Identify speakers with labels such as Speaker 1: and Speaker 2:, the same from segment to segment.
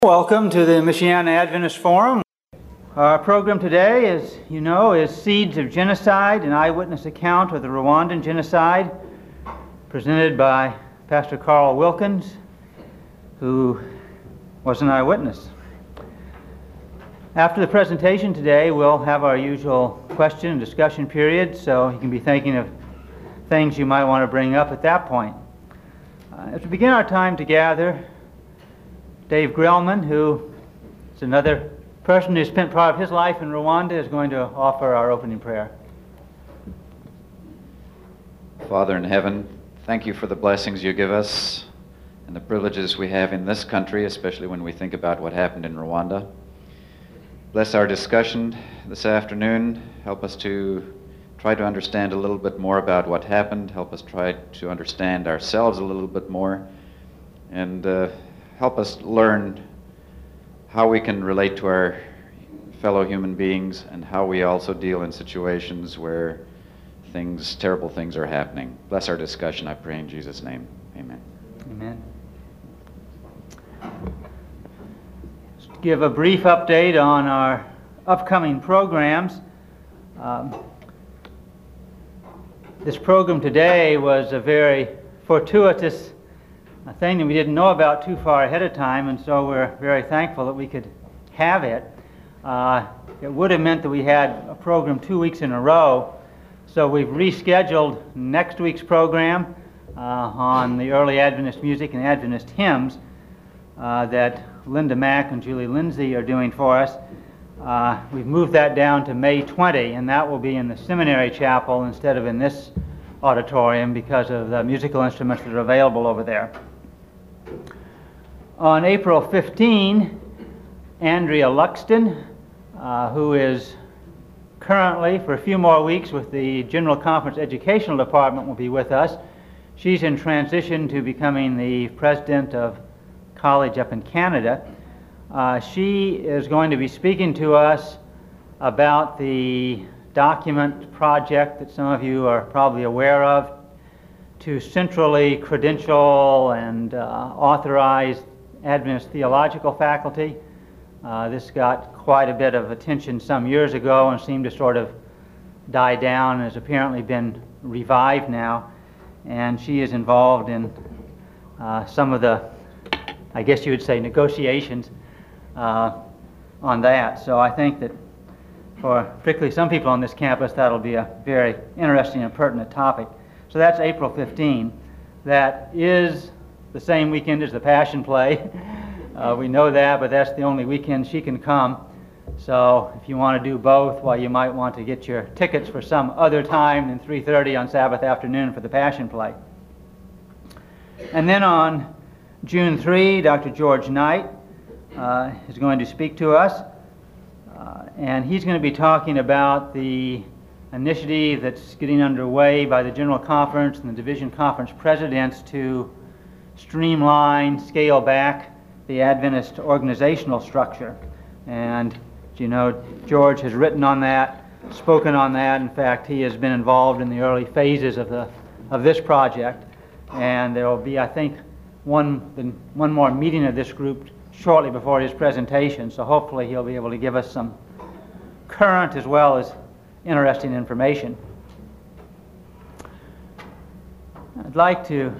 Speaker 1: Welcome to the Michiana Adventist Forum. Our program today, as you know, is Seeds of Genocide, an eyewitness account of the Rwandan genocide, presented by Pastor Carl Wilkins, who was an eyewitness. After the presentation today, we'll have our usual question and discussion period, so you can be thinking of things you might want to bring up at that point. As we begin our time together, Dave Grellman, who is another person who spent part of his life in Rwanda, is going to offer our opening prayer.
Speaker 2: Father in heaven, thank you for the blessings you give us and the privileges we have in this country, especially when we think about what happened in Rwanda. Bless our discussion this afternoon. Help us to try to understand a little bit more about what happened. Help us try to understand ourselves a little bit more. And help us learn how we can relate to our fellow human beings and how we also deal in situations where terrible things are happening. Bless our discussion, I pray in Jesus' name. Amen.
Speaker 1: Amen. Just to give a brief update on our upcoming programs. This program today was a very fortuitous a thing that we didn't know about too far ahead of time, and so we're very thankful that we could have it. It would have meant that we had a program 2 weeks in a row, so we've rescheduled next week's program on the early Adventist music and Adventist hymns that Linda Mack and Julie Lindsay are doing for us. We've moved that down to May 20, and that will be in the seminary chapel instead of in this auditorium because of the musical instruments that are available over there. On April 15, Andrea Luxton, who is currently for a few more weeks with the General Conference Educational Department, will be with us. She's in transition to becoming the president of college up in Canada. She is going to be speaking to us about the document project that some of you are probably aware of to centrally credential and authorize Adventist theological faculty. This got quite a bit of attention some years ago and seemed to sort of die down and has apparently been revived now. And she is involved in some of the, I guess you would say, negotiations on that. So I think that for particularly some people on this campus, that'll be a very interesting and pertinent topic. So that's April 15. That is the same weekend as the Passion Play. We know that, but that's the only weekend she can come. So if you want to do both, well, you might want to get your tickets for some other time than 3:30 on Sabbath afternoon for the Passion Play. And then on June 3, Dr. George Knight is going to speak to us. And he's going to be talking about the initiative that's getting underway by the General Conference and the Division Conference presidents to streamline, scale back the Adventist organizational structure. And, you know, George has written on that, spoken on that. In fact, he has been involved in the early phases of this project. And there will be, I think, one more meeting of this group shortly before his presentation. So hopefully he'll be able to give us some current as well as interesting information. I'd like to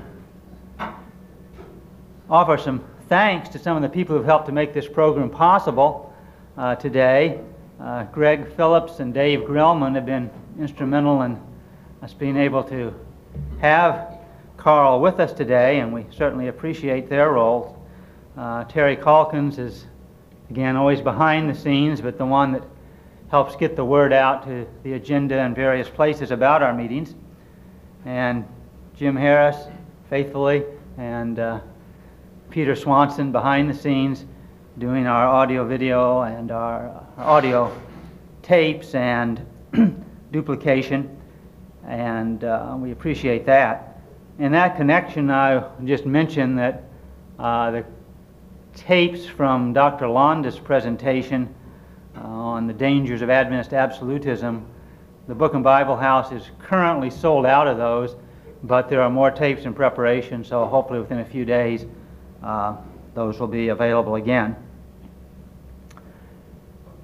Speaker 1: offer some thanks to some of the people who've helped to make this program possible today. Greg Phillips and Dave Grellman have been instrumental in us being able to have Carl with us today, and we certainly appreciate their role. Terry Calkins is, again, always behind the scenes, but the one that helps get the word out to the agenda in various places about our meetings. And Jim Harris, faithfully, and Peter Swanson behind the scenes, doing our audio, video, and our audio tapes and duplication, and we appreciate that. In that connection, I just mentioned that the tapes from Dr. Londa's presentation on the dangers of Adventist absolutism, the Book and Bible House is currently sold out of those, but there are more tapes in preparation, so hopefully within a few days those will be available again.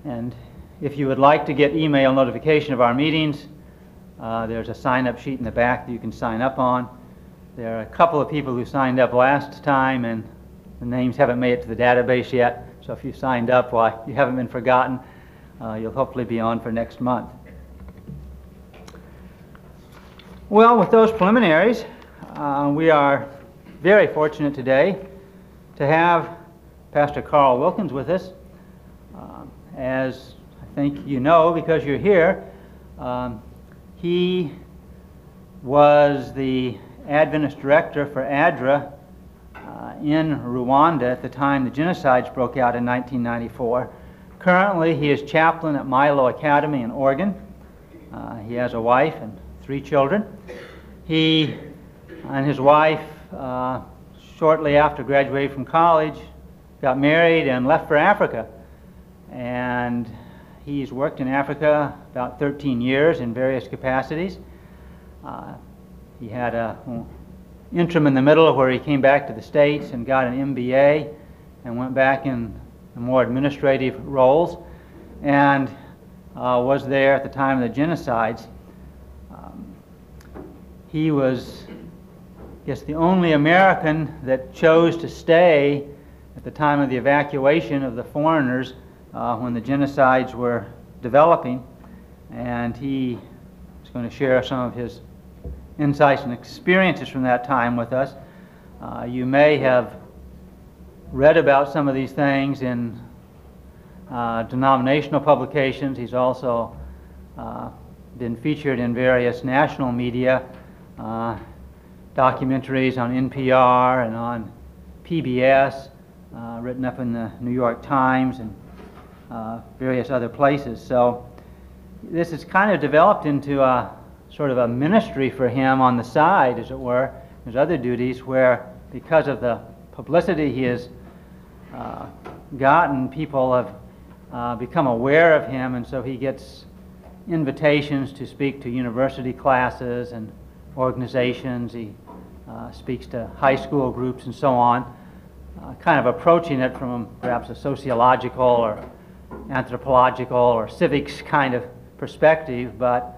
Speaker 1: And if you would like to get email notification of our meetings, there's a sign-up sheet in the back that you can sign up on. There are a couple of people who signed up last time, and the names haven't made it to the database yet. So if you signed up, why, you haven't been forgotten. You'll hopefully be on for next month. Well, with those preliminaries, we are very fortunate today to have Pastor Carl Wilkins with us. As I think you know, because you're here, he was the Adventist director for ADRA in Rwanda at the time the genocides broke out in 1994. Currently, he is chaplain at Milo Academy in Oregon. He has a wife and 3 children. He and his wife, shortly after graduating from college, got married and left for Africa. And he's worked in Africa about 13 years in various capacities. He had an interim in the middle where he came back to the States and got an MBA and went back in more administrative roles, and was there at the time of the genocides. He was, I guess, the only American that chose to stay at the time of the evacuation of the foreigners when the genocides were developing, and he is going to share some of his insights and experiences from that time with us. You may have read about some of these things in denominational publications. He's also been featured in various national media, documentaries on NPR and on PBS, written up in the New York Times and various other places. So this has kind of developed into a sort of a ministry for him on the side, as it were. There's other duties where, because of the publicity he has gotten, people have become aware of him, and so he gets invitations to speak to university classes and organizations. He speaks to high school groups and so on, kind of approaching it from perhaps a sociological or anthropological or civics kind of perspective, but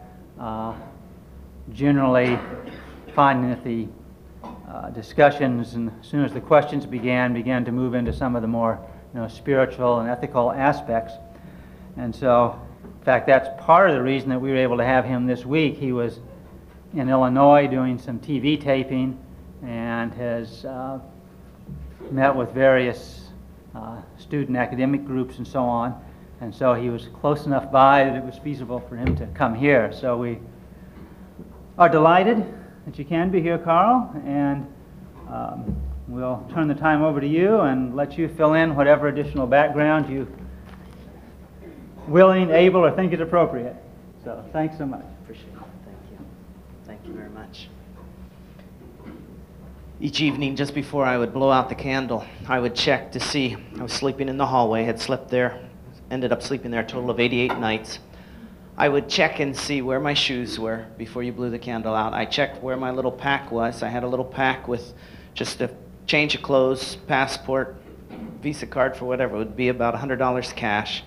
Speaker 1: generally finding that the discussions, and as soon as the questions began to move into some of the more spiritual and ethical aspects. And so, in fact, that's part of the reason that we were able to have him this week. He was in Illinois doing some TV taping and has met with various student academic groups and so on. And so he was close enough by that it was feasible for him to come here. So we are delighted that you can be here, Carl, and we'll turn the time over to you and let you fill in whatever additional background you willing, able, or think is appropriate. So thanks so much.
Speaker 3: Appreciate it. Thank you. Thank you very much. Each evening, just before I would blow out the candle, I would check to see. I was sleeping in the hallway, had slept there, ended up sleeping there a total of 88 nights. I would check and see where my shoes were before you blew the candle out. I checked where my little pack was. I had a little pack with just a change of clothes, passport, Visa card for whatever. It would be about $100 cash.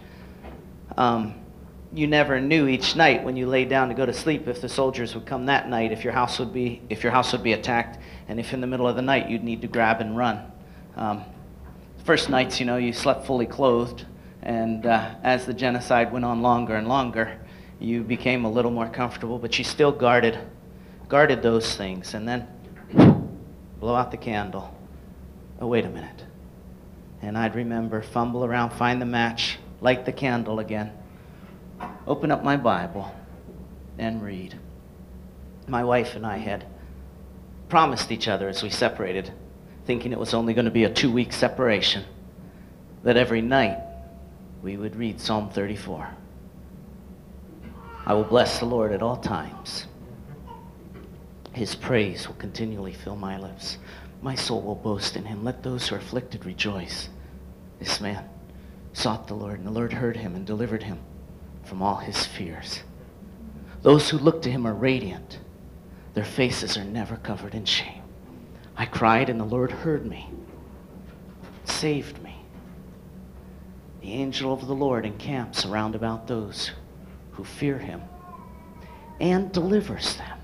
Speaker 3: You never knew each night when you lay down to go to sleep if the soldiers would come that night, if your house would be attacked, and if in the middle of the night you'd need to grab and run. First nights, you slept fully clothed, and as the genocide went on longer and longer, you became a little more comfortable, but you still guarded those things. And then blow out the candle. Oh, wait a minute. And I'd remember, fumble around, find the match, light the candle again, open up my Bible, and read. My wife and I had promised each other as we separated, thinking it was only going to be a 2-week separation, that every night we would read Psalm 34. I will bless the Lord at all times. His praise will continually fill my lips. My soul will boast in him. Let those who are afflicted rejoice. This man sought the Lord, and the Lord heard him and delivered him from all his fears. Those who look to him are radiant. Their faces are never covered in shame. I cried, and the Lord heard me, saved me. The angel of the Lord encamps around about those who fear him and delivers them.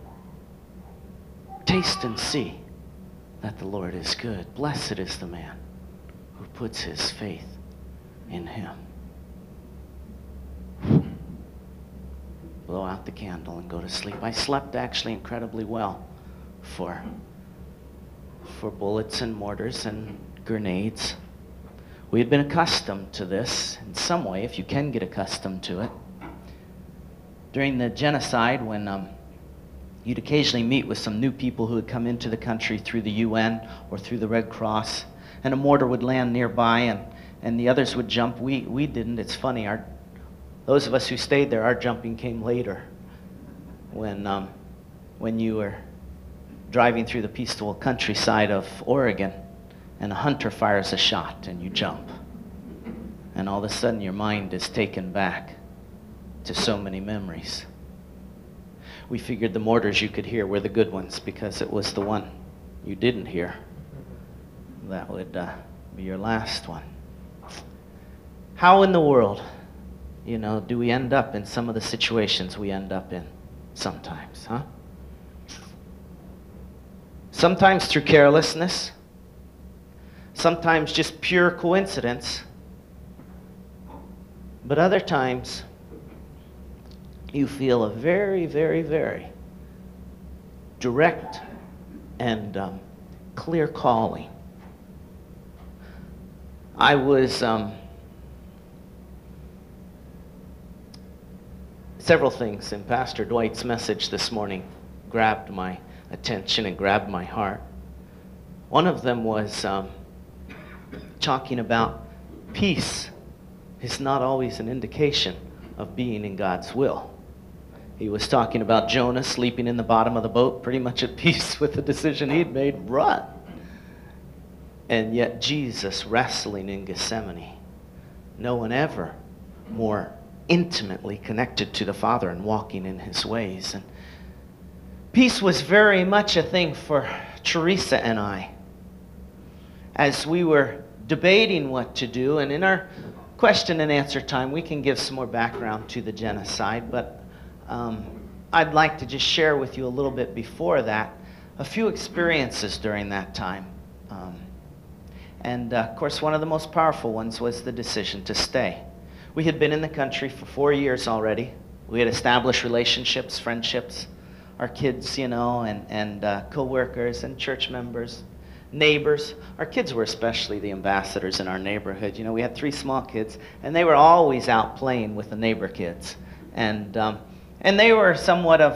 Speaker 3: Taste and see that the Lord is good. Blessed is the man who puts his faith in him. Blow out the candle and go to sleep. I slept actually incredibly well for bullets and mortars and grenades. We had been accustomed to this in some way, if you can get accustomed to it. During the genocide, when you'd occasionally meet with some new people who had come into the country through the UN or through the Red Cross, and a mortar would land nearby and the others would jump. We didn't. It's funny. Those of us who stayed there, our jumping came later. When you were driving through the peaceful countryside of Oregon and a hunter fires a shot and you jump. And all of a sudden your mind is taken back to so many memories. We figured the mortars you could hear were the good ones because it was the one you didn't hear that would be your last one. How in the world, do we end up in some of the situations we end up in sometimes, huh? Sometimes through carelessness, sometimes just pure coincidence, but other times you feel a very, very, very direct and clear calling. I was several things in Pastor Dwight's message this morning grabbed my attention and grabbed my heart. One of them was talking about peace is not always an indication of being in God's will. He was talking about Jonah sleeping in the bottom of the boat, pretty much at peace with the decision he'd made, run. And yet Jesus wrestling in Gethsemane, no one ever more intimately connected to the Father and walking in his ways. And peace was very much a thing for Teresa and I as we were debating what to do. And in our question and answer time, we can give some more background to the genocide, but I'd like to just share with you a little bit before that a few experiences during that time. Of course, one of the most powerful ones was the decision to stay. We had been in the country for 4 years already. We had established relationships, friendships, our kids, and co-workers and church members, neighbors. Our kids were especially the ambassadors in our neighborhood. We had 3 small kids, and they were always out playing with the neighbor kids. And they were somewhat of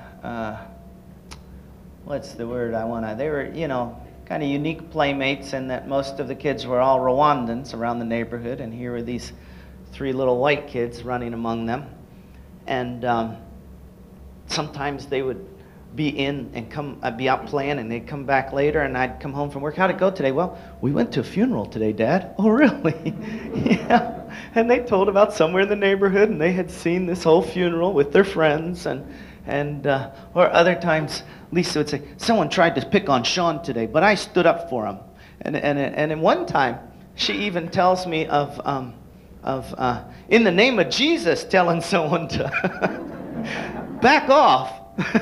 Speaker 3: what's the word I want to, they were, kind of unique playmates in that most of the kids were all Rwandans around the neighborhood, and here were these 3 little white kids running among them. And sometimes they would be in and I'd be out playing, and they'd come back later, and I'd come home from work. How'd it go today? Well, we went to a funeral today, Dad. Oh, really? Yeah. And they told about somewhere in the neighborhood, and they had seen this whole funeral with their friends, or other times Lisa would say, someone tried to pick on Sean today, but I stood up for him. And in one time, she even tells me of in the name of Jesus, telling someone to back off.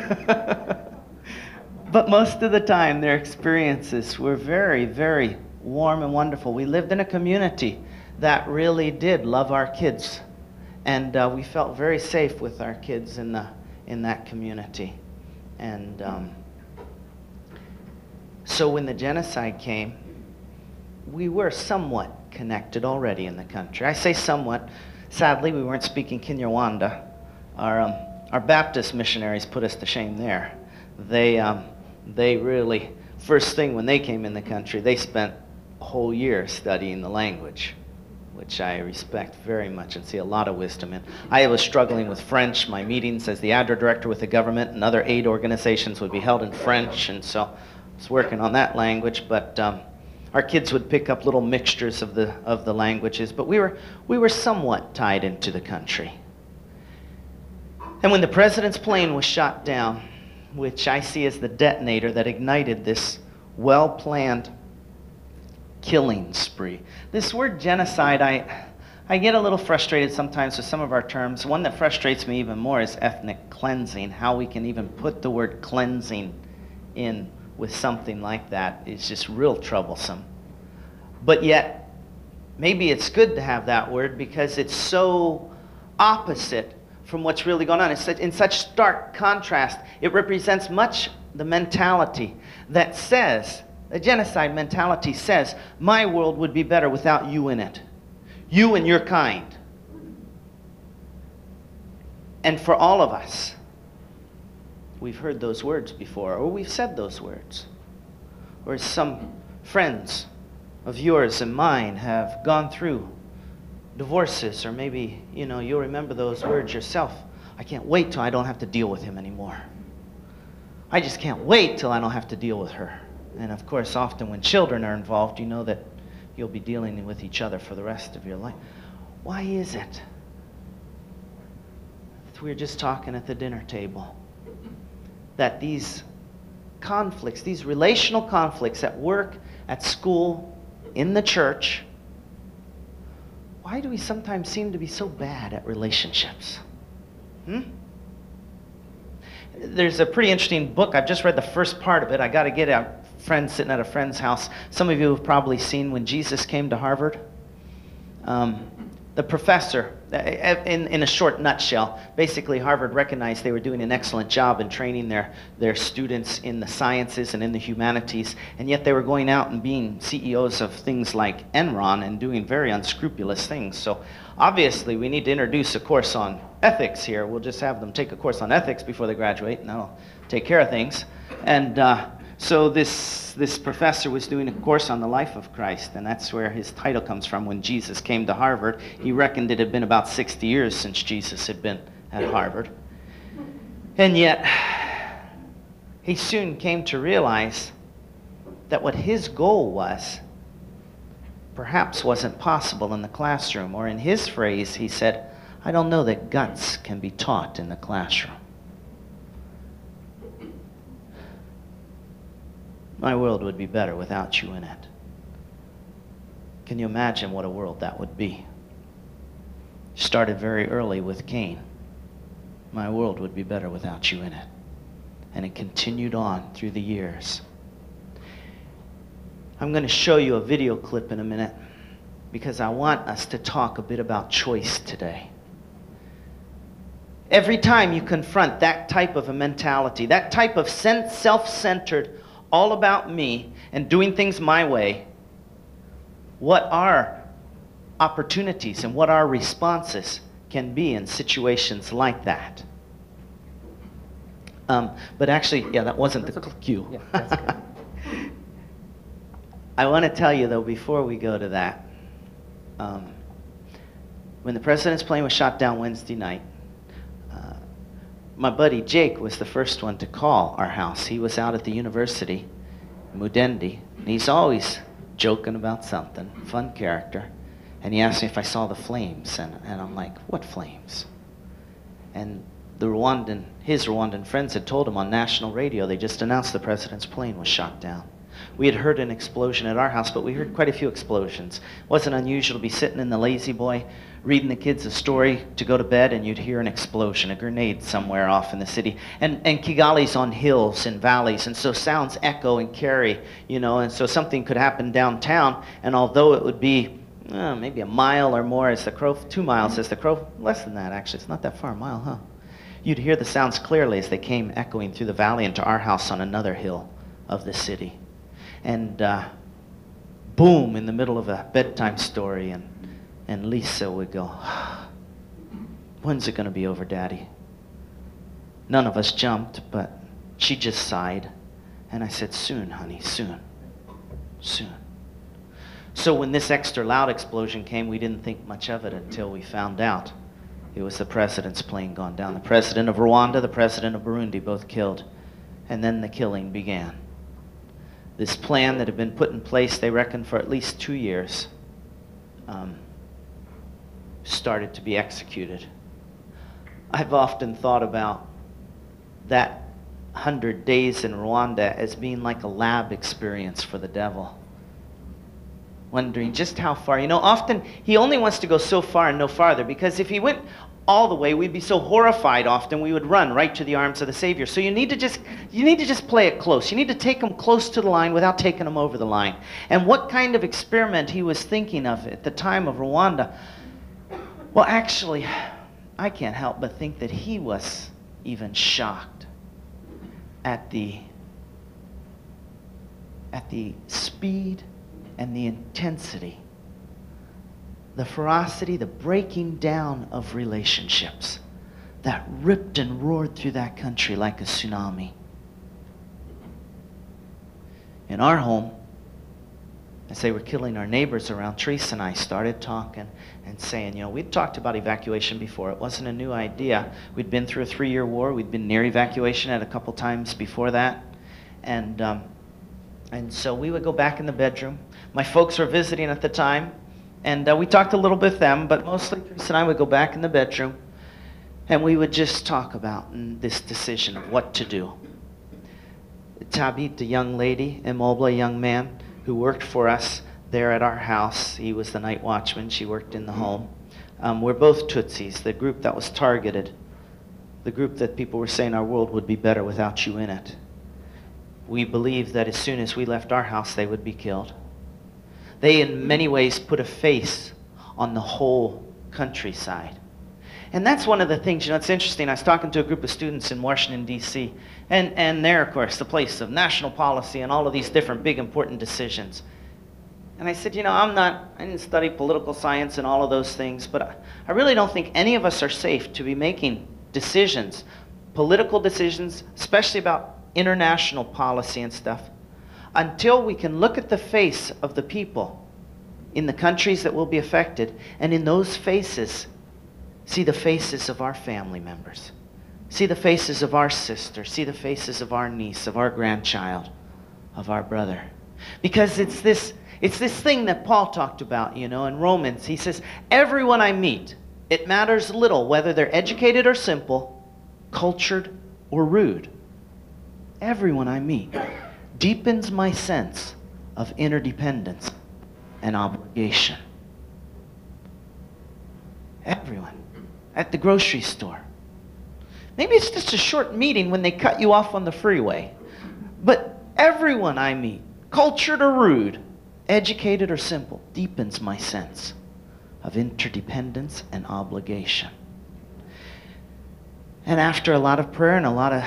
Speaker 3: But most of the time, their experiences were very, very warm and wonderful. We lived in a community that really did love our kids, and we felt very safe with our kids in that community. And so when the genocide came, we were somewhat connected already in the country. I say somewhat. Sadly, we weren't speaking Kinyarwanda. Our Baptist missionaries put us to shame there. They really, first thing when they came in the country, they spent a whole year studying the language, which I respect very much and see a lot of wisdom in. I was struggling with French. My meetings as the ADRA director with the government and other aid organizations would be held in French, and so I was working on that language, but our kids would pick up little mixtures of the languages, but we were somewhat tied into the country. And when the president's plane was shot down, which I see as the detonator that ignited this well-planned killing spree. This word genocide, I get a little frustrated sometimes with some of our terms. One that frustrates me even more is ethnic cleansing. How we can even put the word cleansing in with something like that is just real troublesome. But yet, maybe it's good to have that word because it's so opposite from what's really going on. It's in such stark contrast. It represents much the mentality that says, the genocide mentality says, my world would be better without you in it. You and your kind. And for all of us, we've heard those words before, or we've said those words. Or some friends of yours and mine have gone through divorces, or maybe, you'll remember those words yourself. I can't wait till I don't have to deal with him anymore. I just can't wait till I don't have to deal with her. And of course, often when children are involved, you know that you'll be dealing with each other for the rest of your life. Why is it? We were just talking at the dinner table that these conflicts, these relational conflicts at work, at school, in the church, why do we sometimes seem to be so bad at relationships? There's a pretty interesting book. I've just read the first part of it. I got to get a friend sitting at a friend's house. Some of you have probably seen When Jesus Came to Harvard. The professor, in a short nutshell, basically Harvard recognized they were doing an excellent job in training their students in the sciences and in the humanities, and yet they were going out and being CEOs of things like Enron and doing very unscrupulous things. So obviously we need to introduce a course on ethics here. We'll just have them take a course on ethics before they graduate, and that'll take care of things. And so this professor was doing a course on the life of Christ, and that's where his title comes from, When Jesus Came to Harvard. He reckoned it had been about 60 years since Jesus had been at Harvard. And yet, he soon came to realize that what his goal was perhaps wasn't possible in the classroom. Or in his phrase, he said, I don't know that guts can be taught in the classroom. My world would be better without you in it. Can you imagine what a world that would be? Started very early with Cain. My world would be better without you in it. And it continued on through the years. I'm going to show you a video clip in a minute because I want us to talk a bit about choice today. Every time you confront that type of a mentality, that type of self-centered, all about me and doing things my way, what our opportunities and what our responses can be in situations like that. But actually, yeah, that wasn't the cue.
Speaker 4: Yeah, that's good.
Speaker 3: I want to tell you, though, before we go to that, when the president's plane was shot down Wednesday night, my buddy Jake was the first one to call our house. He was out at the university, Mudendi, and he's always joking about something, fun character. And he asked me if I saw the flames, and I'm like, what flames? And his Rwandan friends had told him on national radio, they just announced the president's plane was shot down. We had heard an explosion at our house, but we heard quite a few explosions. It wasn't unusual to be sitting in the lazy boy, reading the kids a story to go to bed, and you'd hear an explosion, a grenade somewhere off in the city. And Kigali's on hills and valleys, and so sounds echo and carry, and so something could happen downtown, and although it would be maybe a mile or more as the crow, 2 miles as the crow, less than that actually, it's not that far, a mile, huh? You'd hear the sounds clearly as they came echoing through the valley into our house on another hill of the city. And boom, in the middle of a bedtime story, and Lisa would go, when's it going to be over, Daddy? None of us jumped, but she just sighed. And I said, soon, honey, soon, soon. So when this extra loud explosion came, we didn't think much of it until we found out it was the president's plane gone down. The president of Rwanda, the president of Burundi, both killed. And then the killing began. This plan that had been put in place, they reckon, for at least 2 years, started to be executed. I've often thought about that 100 days in Rwanda as being like a lab experience for the devil. wondering just how far. You know, often he only wants to go so far and no farther, because if he went all the way, we'd be so horrified often we would run right to the arms of the Savior. So you need to just play it close. You need to take him close to the line without taking him over the line. And what kind of experiment he was thinking of at the time of Rwanda? Well, actually, I can't help but think that he was even shocked at the speed and the intensity, the ferocity, the breaking down of relationships that ripped and roared through that country like a tsunami. In our home, as they were killing our neighbors around, Teresa and I started talking and saying, you know, we'd talked about evacuation before. It wasn't a new idea. We'd been through a 3-year war. We'd been near evacuation at a couple times before that. And so we would go back in the bedroom. My folks were visiting at the time, and we talked a little bit with them, but mostly Teresa and I would go back in the bedroom, and we would just talk about this decision of what to do. Tabit, the young lady, Immobile, a young man who worked for us there at our house. He was the night watchman. She worked in the home. We're both Tutsis, the group that was targeted, the group that people were saying our world would be better without you in it. We believed that as soon as we left our house, they would be killed. They, in many ways, put a face on the whole countryside. And that's one of the things, you know, it's interesting. I was talking to a group of students in Washington, D.C., and they're, of course, the place of national policy and all of these different big, important decisions. And I said, you know, I didn't study political science and all of those things, but I really don't think any of us are safe to be making decisions, political decisions, especially about international policy and stuff, until we can look at the face of the people in the countries that will be affected, and in those faces, see the faces of our family members, see the faces of our sister, see the faces of our niece, of our grandchild, of our brother. Because it's this thing that Paul talked about, you know, in Romans. He says, everyone I meet, it matters little whether they're educated or simple, cultured or rude. Everyone I meet deepens my sense of interdependence and obligation. Everyone. At the grocery store. Maybe it's just a short meeting when they cut you off on the freeway. But everyone I meet, cultured or rude, educated or simple, deepens my sense of interdependence and obligation. And after a lot of prayer and a lot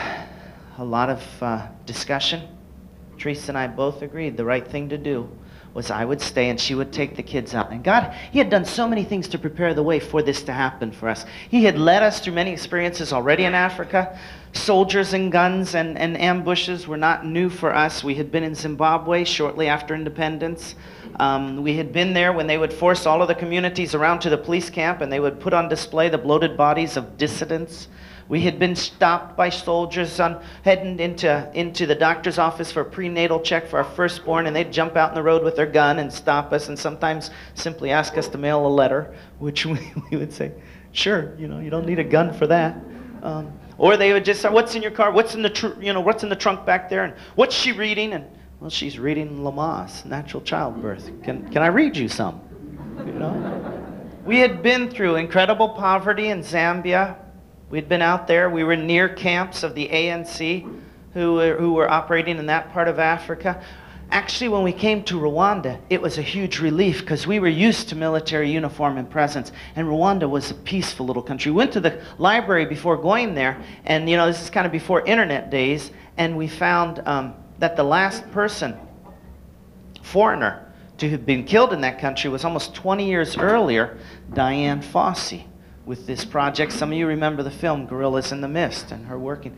Speaker 3: of discussion, Teresa and I both agreed the right thing to do was I would stay and she would take the kids out. And God, He had done so many things to prepare the way for this to happen for us. He had led us through many experiences already in Africa. Soldiers and guns and ambushes were not new for us. We had been in Zimbabwe shortly after independence. We had been there when they would force all of the communities around to the police camp and they would put on display the bloated bodies of dissidents. We had been stopped by soldiers heading into the doctor's office for a prenatal check for our firstborn, and they'd jump out in the road with their gun and stop us and sometimes simply ask us to mail a letter, which we would say, sure, you know, you don't need a gun for that. Or they would just say, what's in your car? What's in the trunk back there? And what's she reading? And, well, she's reading Lamaze, Natural Childbirth. Can I read you some? You know? We had been through incredible poverty in Zambia. We'd been out there. We were near camps of the ANC who were operating in that part of Africa. Actually, when we came to Rwanda, it was a huge relief because we were used to military uniform and presence, and Rwanda was a peaceful little country. We went to the library before going there, and you know, this is kind of before internet days, and we found that the last person, foreigner, to have been killed in that country was almost 20 years earlier, Diane Fossey, with this project. Some of you remember the film Gorillas in the Mist and her working.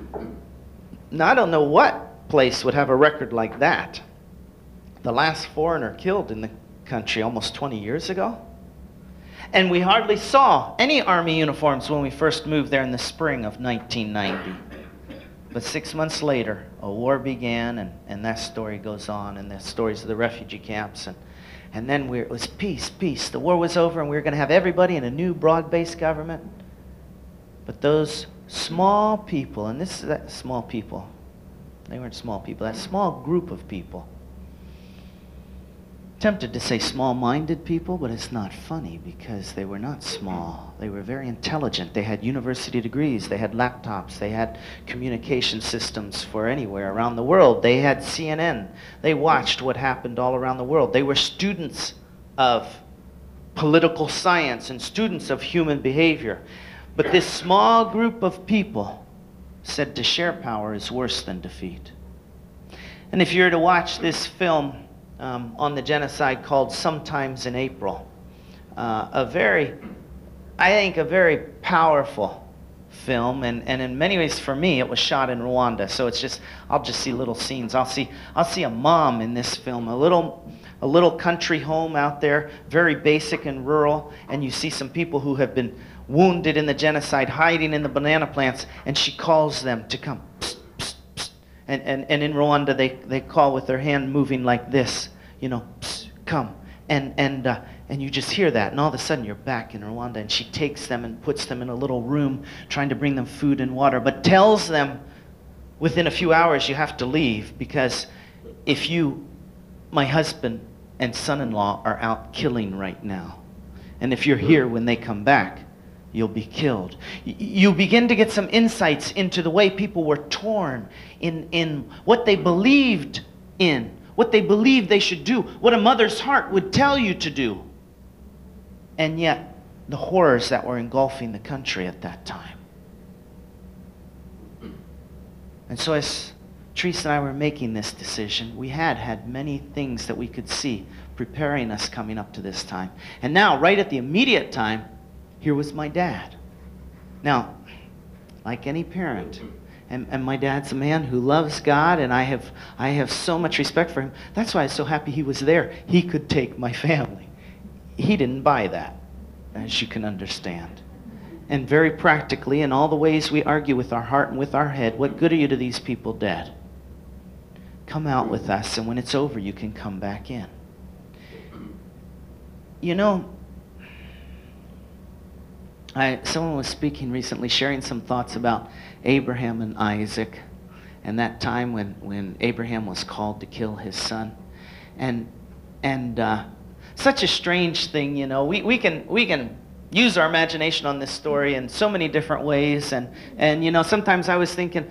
Speaker 3: Now, I don't know what place would have a record like that. The last foreigner killed in the country almost 20 years ago. And we hardly saw any army uniforms when we first moved there in the spring of 1990. But 6 months later, a war began, and that story goes on, and the stories of the refugee camps. And then it was peace, peace. The war was over, and we were going to have everybody in a new broad-based government. But those small people, and this is that small people, they weren't small people, that small group of people, tempted to say small-minded people, but it's not funny because they were not small. They were very intelligent. They had university degrees. They had laptops. They had communication systems for anywhere around the world. They had CNN. They watched what happened all around the world. They were students of political science and students of human behavior. But this small group of people said to share power is worse than defeat. And if you were to watch this film on the genocide called Sometimes in April, I think a very powerful film, and in many ways for me it was shot in Rwanda, so I'll just see little scenes. I'll see a mom in this film, a little country home out there, very basic and rural, and you see some people who have been wounded in the genocide hiding in the banana plants, and she calls them to come. Psst, psst, psst. And in Rwanda they call with their hand moving like this, psst, come. And you just hear that, and all of a sudden you're back in Rwanda, and she takes them and puts them in a little room trying to bring them food and water, but tells them within a few hours you have to leave, because my husband and son-in-law are out killing right now, and if you're here when they come back, you'll be killed. You begin to get some insights into the way people were torn in what they believed in, what they believed they should do, what a mother's heart would tell you to do, and yet the horrors that were engulfing the country at that time. And so as Teresa and I were making this decision, we had many things that we could see preparing us coming up to this time. And now, right at the immediate time, here was my dad. Now, like any parent, and my dad's a man who loves God, and I have so much respect for him. That's why I was so happy he was there. He could take my family. He didn't buy that, as you can understand. And very practically, in all the ways we argue with our heart and with our head, what good are you to these people dead? Come out with us, and when it's over, you can come back in. Someone was speaking recently, sharing some thoughts about Abraham and Isaac, and that time when Abraham was called to kill his son, and such a strange thing, we can use our imagination on this story in so many different ways, and sometimes I was thinking,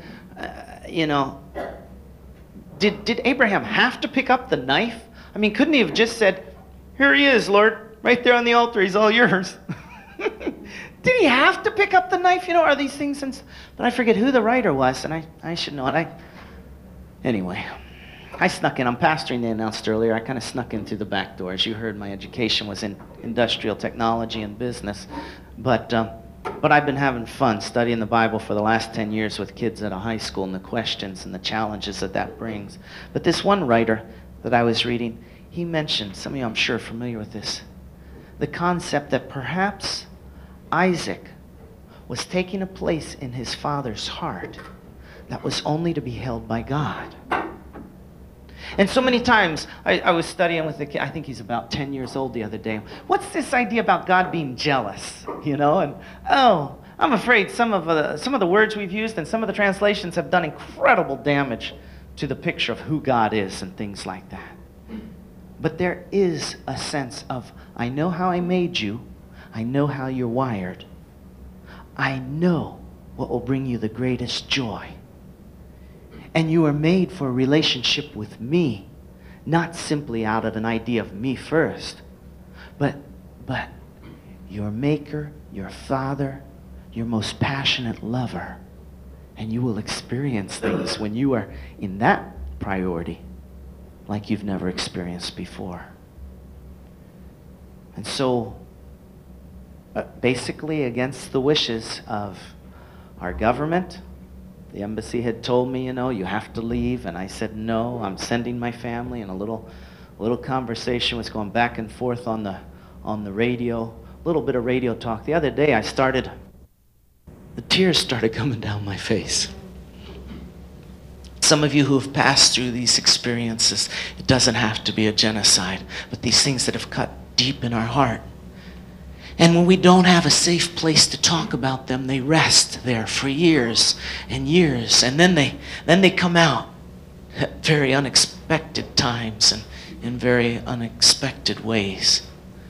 Speaker 3: did Abraham have to pick up the knife? I mean, couldn't he have just said, "Here he is, Lord, right there on the altar, he's all yours"? Did he have to pick up the knife? Are these things? But I forget who the writer was, and I should know it. Anyway, I snuck in. I'm pastoring, they announced earlier. I kind of snuck in through the back door. As you heard, my education was in industrial technology and business. But I've been having fun studying the Bible for the last 10 years with kids at a high school, and the questions and the challenges that brings. But this one writer that I was reading, he mentioned, some of you I'm sure are familiar with this, the concept that perhaps Isaac was taking a place in his father's heart that was only to be held by God. And so many times, I was studying with a kid, I think he's about 10 years old the other day. What's this idea about God being jealous? And I'm afraid some of the words we've used and some of the translations have done incredible damage to the picture of who God is and things like that. But there is a sense of, I know how I made you. I know how you're wired. I know what will bring you the greatest joy. And you are made for a relationship with me, not simply out of an idea of me first, but your maker, your father, your most passionate lover. And you will experience things when you are in that priority like you've never experienced before. And so, basically against the wishes of our government, the embassy had told me, you have to leave, and I said no, I'm sending my family, and a little conversation was going back and forth on the radio, a little bit of radio talk. The other day the tears started coming down my face. Some of you who have passed through these experiences, it doesn't have to be a genocide, but these things that have cut deep in our heart. And when we don't have a safe place to talk about them, they rest there for years and years. And then they come out at very unexpected times. in very unexpected ways.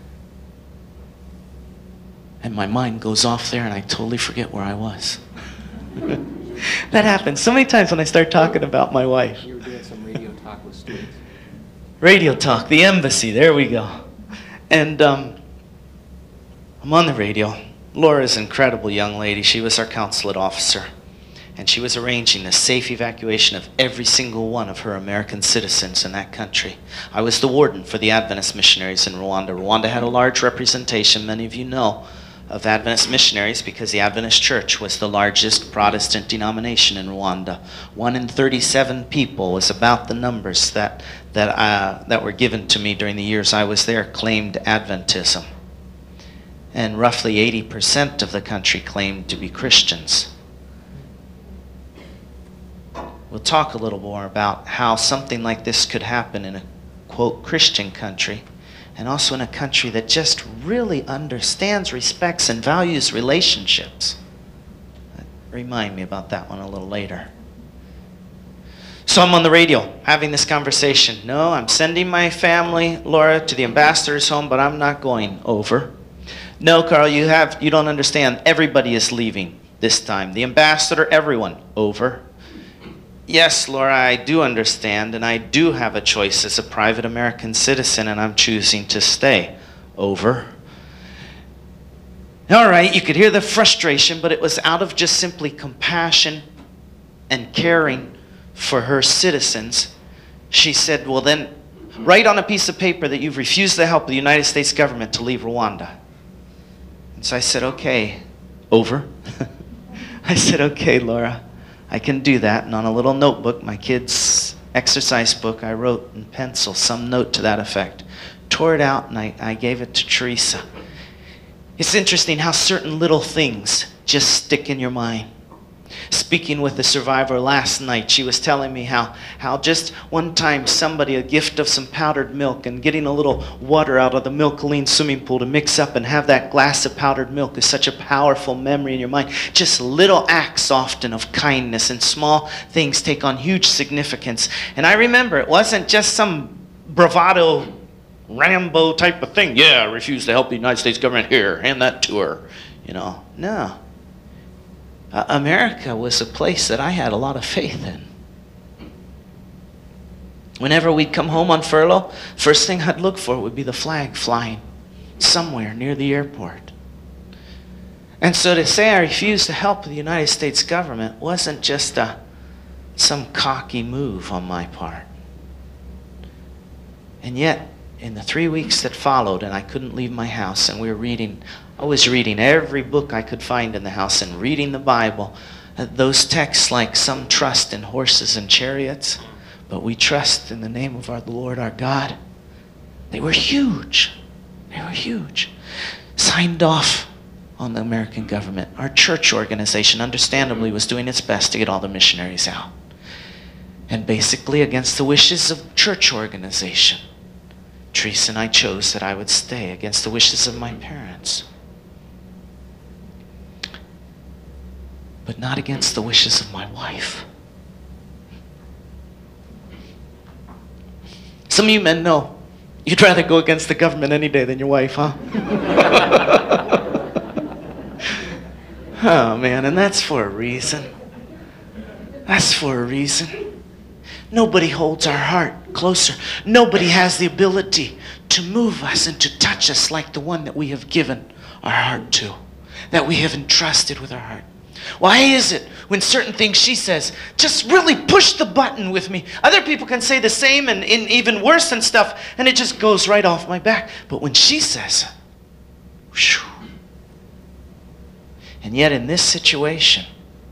Speaker 3: And my mind goes off there and I totally forget where I was. That happens so many times when I start talking about my wife.
Speaker 4: You were doing some radio talk with students.
Speaker 3: Radio talk, the embassy, there we go. And I'm on the radio. Laura's an incredible young lady. She was our consulate officer. And she was arranging the safe evacuation of every single one of her American citizens in that country. I was the warden for the Adventist missionaries in Rwanda. Rwanda had a large representation, many of you know, of Adventist missionaries because the Adventist Church was the largest Protestant denomination in Rwanda. 1 in 37 people was about the numbers that were given to me during the years I was there, claimed Adventism. And roughly 80% of the country claimed to be Christians. We'll talk a little more about how something like this could happen in a, quote, Christian country, and also in a country that just really understands, respects, and values relationships. Remind me about that one a little later. So I'm on the radio having this conversation. No, I'm sending my family, Laura, to the ambassador's home, but I'm not going. Over. No, Carl, you don't understand. Everybody is leaving this time. The ambassador, everyone. Over. Yes, Laura, I do understand, and I do have a choice as a private American citizen, and I'm choosing to stay. Over. All right, you could hear the frustration, but it was out of just simply compassion and caring for her citizens. She said, well then, write on a piece of paper that you've refused the help of the United States government to leave Rwanda. And so I said, okay. Over. I said, okay, Laura. I can do that. And on a little notebook, my kid's exercise book, I wrote in pencil some note to that effect. Tore it out and I gave it to Teresa. It's interesting how certain little things just stick in your mind. Speaking with the survivor last night, she was telling me how just one time somebody, a gift of some powdered milk and getting a little water out of the Milk-Aline swimming pool to mix up and have that glass of powdered milk is such a powerful memory in your mind. Just little acts often of kindness and small things take on huge significance. And I remember it wasn't just some bravado, Rambo type of thing. Yeah, I refuse to help the United States government. Here, hand that to her. You know, no. America was a place that I had a lot of faith in. Whenever we'd come home on furlough, first thing I'd look for would be the flag flying somewhere near the airport. And so to say I refused to help the United States government wasn't just some cocky move on my part. And yet, in the 3 weeks that followed, and I couldn't leave my house, and I was reading every book I could find in the house and reading the Bible. Those texts like some trust in horses and chariots, but we trust in the name of our Lord our God. They were huge. They were huge. Signed off on the American government. Our church organization, understandably, was doing its best to get all the missionaries out. And basically, against the wishes of church organization, Teresa and I chose that I would stay against the wishes of my parents. But not against the wishes of my wife. Some of you men know you'd rather go against the government any day than your wife, huh? Oh man, and that's for a reason. That's for a reason. Nobody holds our heart closer. Nobody has the ability to move us and to touch us like the one that we have given our heart to, that we have entrusted with our heart. Why is it when certain things she says just really push the button with me? Other people can say the same and even worse and stuff, and it just goes right off my back. But when she says, whew. And yet in this situation,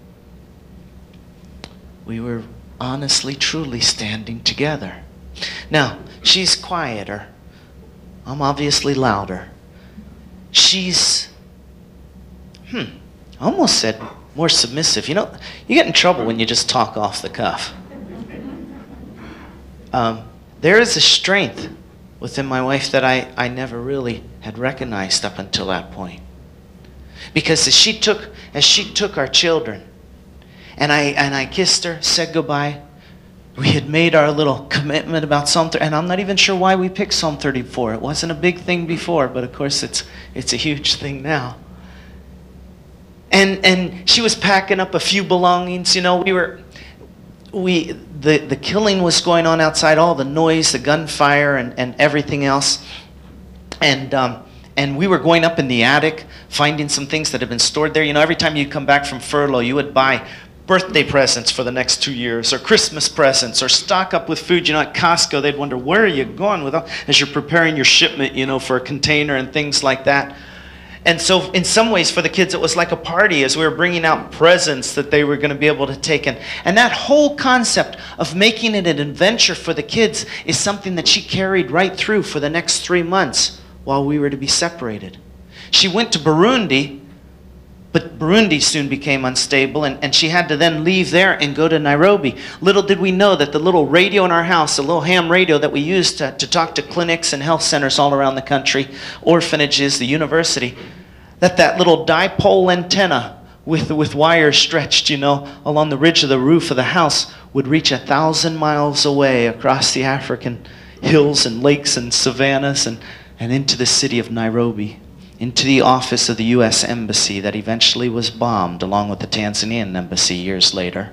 Speaker 3: we were honestly, truly standing together. Now, she's quieter. I'm obviously louder. She's, I almost said more submissive. You know, you get in trouble when you just talk off the cuff. There is a strength within my wife that I never really had recognized up until that point. Because as she took our children, and I kissed her, said goodbye, we had made our little commitment about Psalm 30, and I'm not even sure why we picked Psalm 34. It wasn't a big thing before, but of course it's a huge thing now. And she was packing up a few belongings. You know, the killing was going on outside, all the noise, the gunfire, and everything else. And we were going up in the attic, finding some things that had been stored there. You know, every time you come back from furlough, you would buy birthday presents for the next 2 years, or Christmas presents, or stock up with food. You know, at Costco, they'd wonder, where are you going with all, as you're preparing your shipment, you know, for a container and things like that. And so in some ways for the kids, it was like a party as we were bringing out presents that they were going to be able to take in. And that whole concept of making it an adventure for the kids is something that she carried right through for the next 3 months while we were to be separated. She went to Burundi, but Burundi soon became unstable, and she had to then leave there and go to Nairobi. Little did we know that the little radio in our house, the little ham radio that we used to talk to clinics and health centers all around the country, orphanages, the university, that little dipole antenna with wires stretched, you know, along the ridge of the roof of the house would reach 1,000 miles away across the African hills and lakes and savannas and into the city of Nairobi, into the office of the U.S. Embassy that eventually was bombed along with the Tanzanian embassy years later.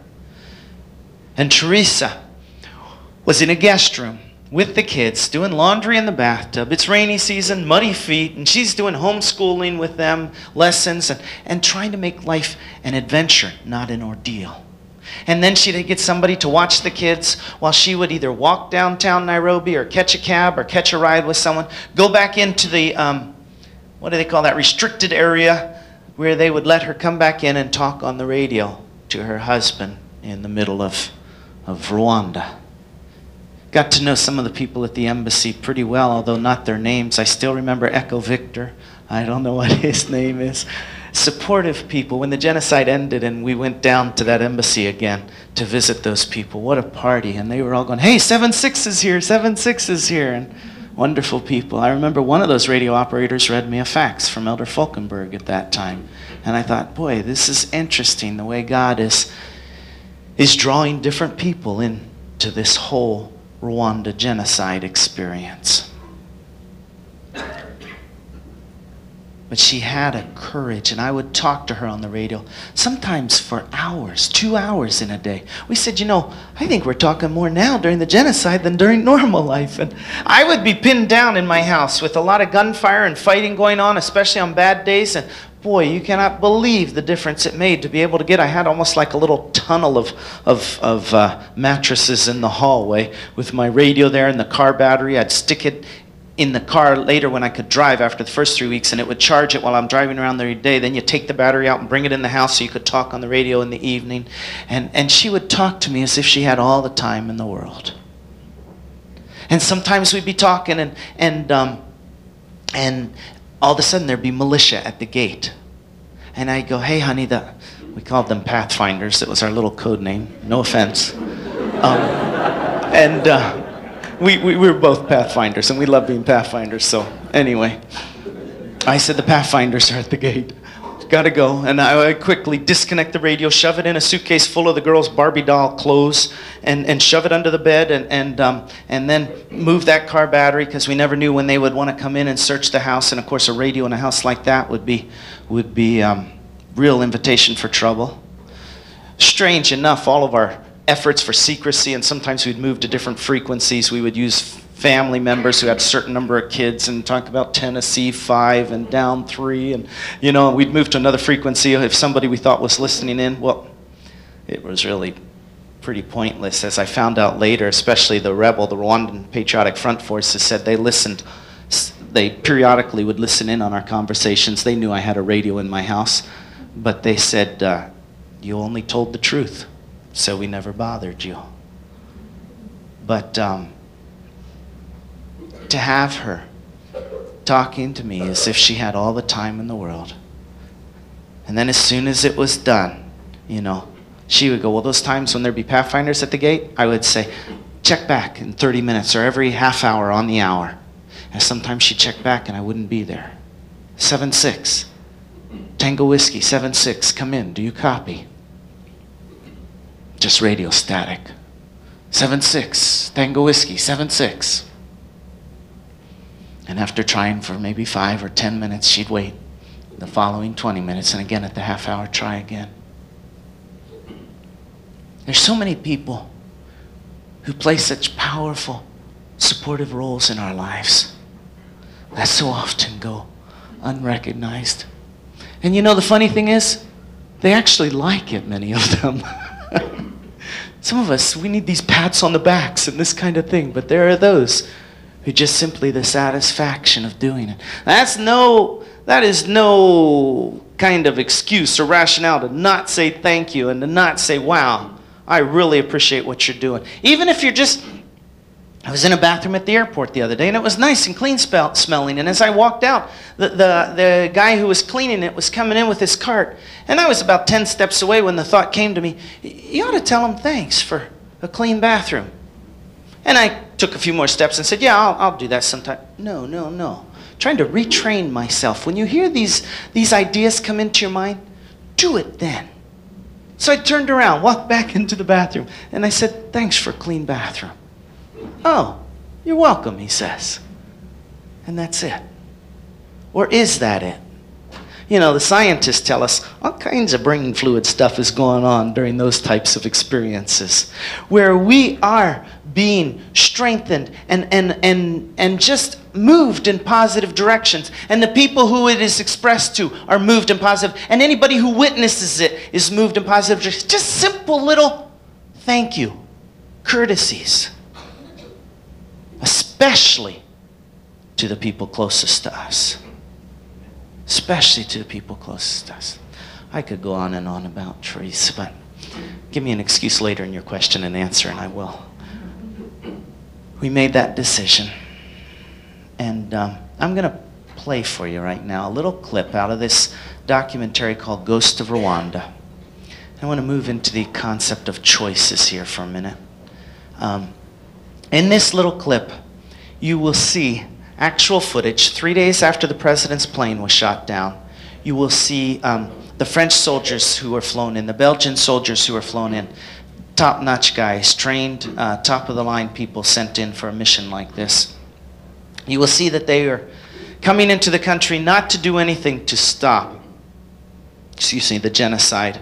Speaker 3: And Teresa was in a guest room with the kids, doing laundry in the bathtub. It's rainy season, muddy feet, and she's doing homeschooling with them, lessons, and trying to make life an adventure, not an ordeal. And then she'd get somebody to watch the kids while she would either walk downtown Nairobi or catch a cab or catch a ride with someone, go back into the, what do they call that, restricted area, where they would let her come back in and talk on the radio to her husband in the middle of Rwanda. Got to know some of the people at the embassy pretty well, although not their names. I still remember Echo Victor. I don't know what his name is. Supportive people. When the genocide ended and we went down to that embassy again to visit those people, what a party. And they were all going, hey, 7-6 is here, 7-6 is here. And wonderful people. I remember one of those radio operators read me a fax from Elder Falkenberg at that time. And I thought, boy, this is interesting, the way God is drawing different people into this whole Rwanda genocide experience. But she had a courage, and I would talk to her on the radio, sometimes for hours, 2 hours in a day. We said, you know, I think we're talking more now during the genocide than during normal life. And I would be pinned down in my house with a lot of gunfire and fighting going on, especially on bad days. And boy, you cannot believe the difference it made to be able to get. I had almost like a little tunnel of mattresses in the hallway with my radio there and the car battery. I'd stick it in the car later when I could drive after the first 3 weeks, and it would charge it while I'm driving around every day. Then you take the battery out and bring it in the house so you could talk on the radio in the evening. And she would talk to me as if she had all the time in the world. And sometimes we'd be talking and all of a sudden there'd be militia at the gate. And I'd go, hey honey, we called them Pathfinders. It was our little code name, no offense. We were both Pathfinders, and we love being Pathfinders. So anyway, I said, the Pathfinders are at the gate. Gotta go. And I quickly disconnect the radio, shove it in a suitcase full of the girls' Barbie doll clothes, and shove it under the bed, and then move that car battery, because we never knew when they would want to come in and search the house. And of course, a radio in a house like that would be real invitation for trouble. Strange enough, all of our efforts for secrecy, and sometimes we'd move to different frequencies. We would use family members who had a certain number of kids and talk about Tennessee 5 and down 3, and you know, we'd move to another frequency if somebody we thought was listening in. Well, it was really pretty pointless, as I found out later. Especially the Rwandan Patriotic Front Forces said they periodically would listen in on our conversations. They knew I had a radio in my house, but they said, you only told the truth, so we never bothered you. But to have her talking to me as if she had all the time in the world. And then as soon as it was done, you know, she would go, well, those times when there'd be Pathfinders at the gate, I would say, check back in 30 minutes or every half hour on the hour. And sometimes she'd check back and I wouldn't be there. 7-6. Tango Whiskey, 7-6, come in, do you copy? Just radio static. 7-6, Tango Whiskey, 7-6. And after trying for maybe 5 or 10 minutes, she'd wait the following 20 minutes, and again at the half hour, try again. There's so many people who play such powerful, supportive roles in our lives that so often go unrecognized. And you know, the funny thing is, they actually like it, many of them. Some of us, we need these pats on the backs and this kind of thing, but there are those who just simply the satisfaction of doing it. That is no kind of excuse or rationale to not say thank you and to not say, wow, I really appreciate what you're doing. Even if you're just, I was in a bathroom at the airport the other day, and it was nice and clean smelling, and as I walked out, the guy who was cleaning it was coming in with his cart, and I was about 10 steps away when the thought came to me, you ought to tell him thanks for a clean bathroom. And I took a few more steps and said, yeah, I'll do that sometime. No. Trying to retrain myself. When you hear these ideas come into your mind, do it then. So I turned around, walked back into the bathroom, and I said, thanks for a clean bathroom. Oh, you're welcome, he says. And that's it. Or is that it? You know, the scientists tell us all kinds of brain fluid stuff is going on during those types of experiences, where we are being strengthened and just moved in positive directions. And the people who it is expressed to are moved in positive, and anybody who witnesses it is moved in positive directions. Just simple little thank you, courtesies, especially to the people closest to us. Especially to the people closest to us. I could go on and on about Therese, but give me an excuse later in your question and answer, and I will. We made that decision, and I'm going to play for you right now a little clip out of this documentary called Ghost of Rwanda. I want to move into the concept of choices here for a minute. In this little clip, you will see actual footage 3 days after the president's plane was shot down. You will see the French soldiers who were flown in, the Belgian soldiers who were flown in, top-notch guys, trained, top-of-the-line people sent in for a mission like this. You will see that they are coming into the country not to do anything to stop, the genocide.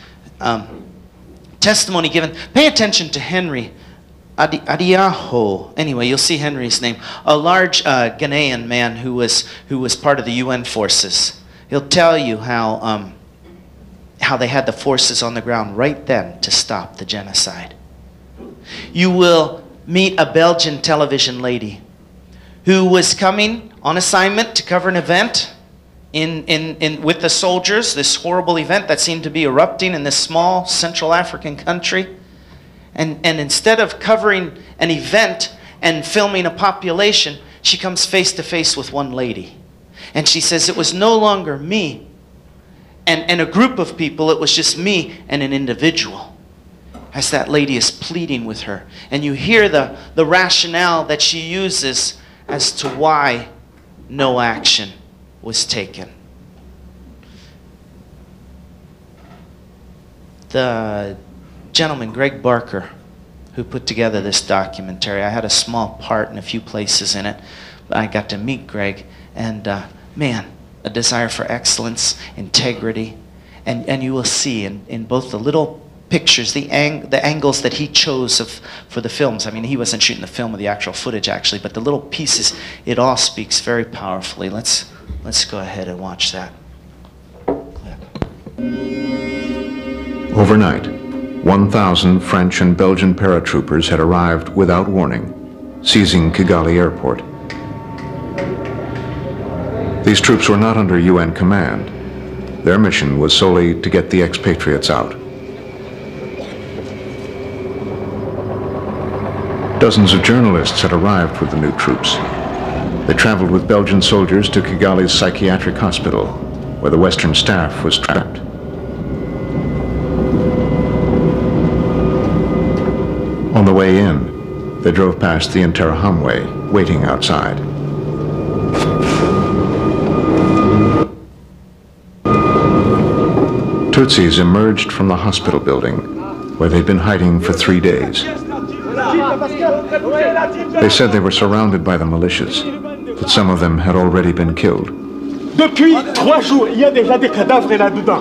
Speaker 3: Testimony given. Pay attention to Henry Adiaho. Anyway, you'll see Henry's name. A large Ghanaian man who was part of the UN forces. He'll tell you how they had the forces on the ground right then to stop the genocide. You will meet a Belgian television lady who was coming on assignment to cover an event with the soldiers, this horrible event that seemed to be erupting in this small Central African country. And instead of covering an event and filming a population, she comes face to face with one lady. And she says, it was no longer me and a group of people, it was just me and an individual. As that lady is pleading with her. And you hear the rationale that she uses as to why no action was taken. The gentleman, Greg Barker, who put together this documentary. I had a small part in a few places in it, but I got to meet Greg, and man, a desire for excellence, integrity, and you will see in both the little pictures, the angles that he chose for the films. I mean, he wasn't shooting the film of the actual footage, actually, but the little pieces, it all speaks very powerfully. Let's go ahead and watch that clip.
Speaker 5: Overnight, 1,000 French and Belgian paratroopers had arrived without warning, seizing Kigali Airport. These troops were not under UN command. Their mission was solely to get the expatriates out. Dozens of journalists had arrived with the new troops. They traveled with Belgian soldiers to Kigali's psychiatric hospital, where the Western staff was trapped. On the way in, they drove past the Interahamwe, waiting outside. Tutsis emerged from the hospital building, where they'd been hiding for 3 days. They said they were surrounded by the militias, that some of them had already been killed.
Speaker 6: Depuis 3 jours, il y a déjà des cadavres là-dedans.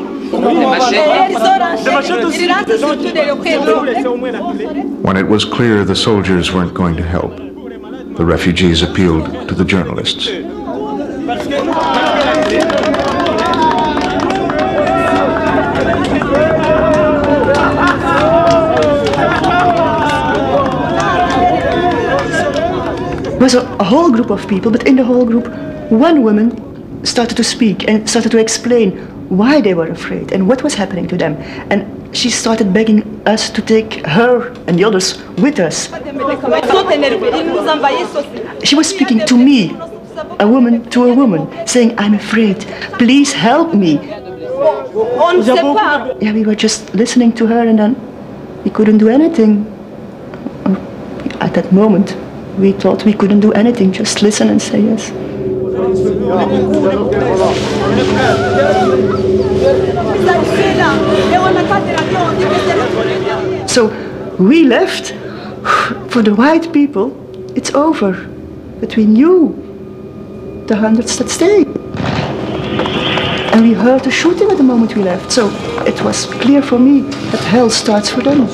Speaker 5: When it was clear the soldiers weren't going to help, the refugees appealed to the journalists.
Speaker 7: It was a whole group of people, but in the whole group, one woman started to speak and started to explain why they were afraid and what was happening to them. And she started begging us to take her and the others with us. She was speaking to me, a woman to a woman, saying, "I'm afraid, please help me." Yeah, we were just listening to her, and then we couldn't do anything. At that moment, we thought we couldn't do anything, just listen and say yes. So we left. For the white people, it's over. Between you, the hundreds that stayed. And we heard the shooting at the moment we left. So it was clear for me that hell starts for them.